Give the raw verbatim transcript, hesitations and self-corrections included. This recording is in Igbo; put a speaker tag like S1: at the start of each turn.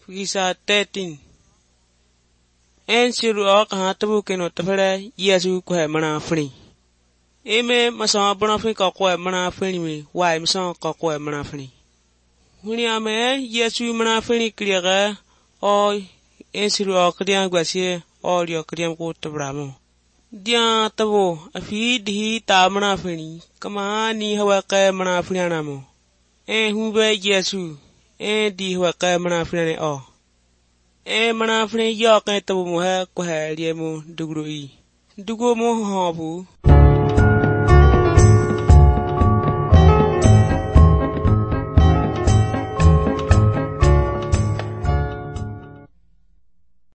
S1: Fisa thirteen. En siru ok ha tabu keno tafere Yesu kwe mana fini. Eme masan bona fini ka kwe mana fini mi wai masan ka kwe mana fini. Huni ame Yesu mana fini kriyaga o en siru ok dian gwasi o rio kriyam ko tabramo. Dian tabo afi dihi ta mana fini kama ni hawa ka mana fini anamo. En hube Yesu en di hawa ka mana fini o. E mana fini yo ka tabo mo ha ko ha liemo dugro i. Dugo mo ha bu.